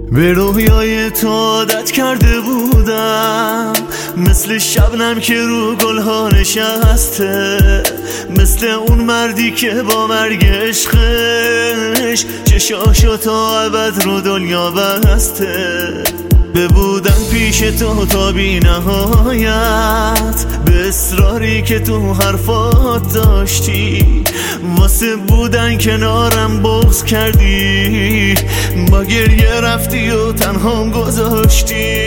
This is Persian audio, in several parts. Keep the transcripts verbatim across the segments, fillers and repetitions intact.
به رویای تو عادت کرده بودم، مثل شبنم که رو گلها نشسته، مثل اون مردی که با مرگ عشقش چشاشو تا ابد رو دنیا بسته. ببودن پیش تو تا بی نهایت، به اصراری که تو حرفات داشتی، واسه بودن کنارم بغض کردی، با گریه رفتی و تنهام گذاشتی.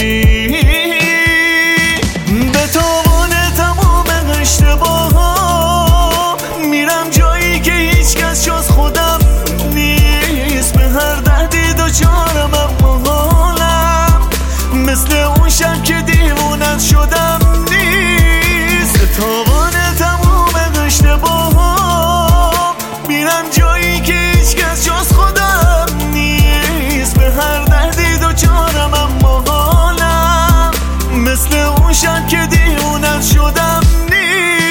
به تاوان تمام اشتباها میرم جایی که هیچ کس جز خودم نیست، به هر دردی دوچارم اما حالم مثل اون شب که دیوونت شدم نیست. به تاوان تمام اشتباها میرم جایی که هیچ کس جز خودم نیست، به هر دردی دوچارم اما حالم مثل اون شب که دیوونت شدم نیست.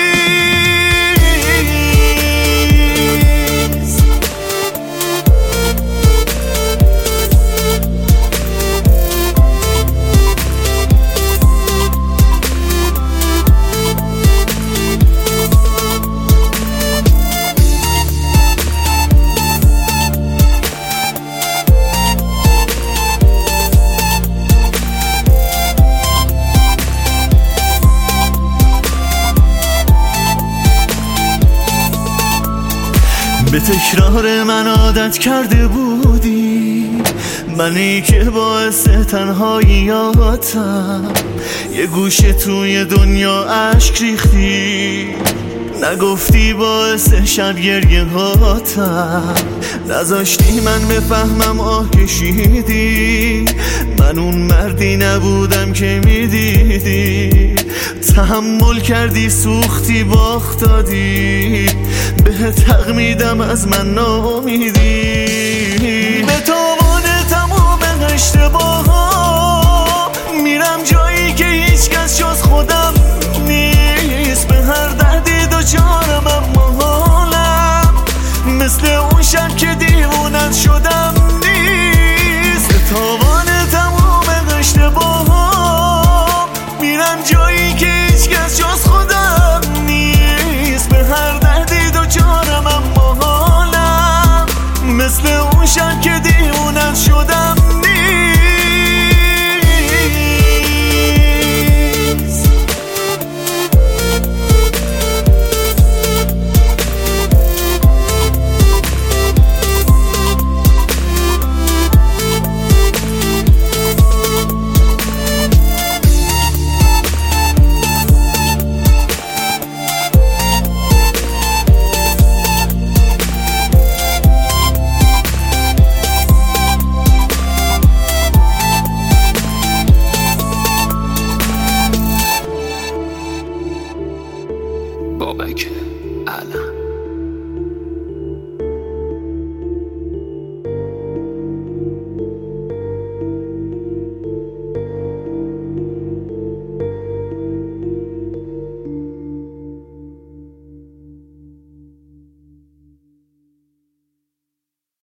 به تکرار من عادت کرده بودی، منی که باعث تنهاییاتم، یه گوشه توی دنیا عشق ریختی، نگفتی باعث شب گریه هاتم، نذاشتی من بفهمم آه کشیدی، من اون مردی نبودم که میدیدی، تحمل کردی سوختی باخت دادی، بهت حق میدم از من ناامیدی. به تاوان تمام اشتباها میرم جایی که هیچ کس جز خودم نیست، به هر دردی دوچارم اما حالم مثل اون شب که دیوونت شدم نیست. به تاوان تمام اشتباها میرم جایی که هیچ کس جز خودم نیست، به هر دردی دوچارم اما حالم مثل اون شب که دیوونت شدم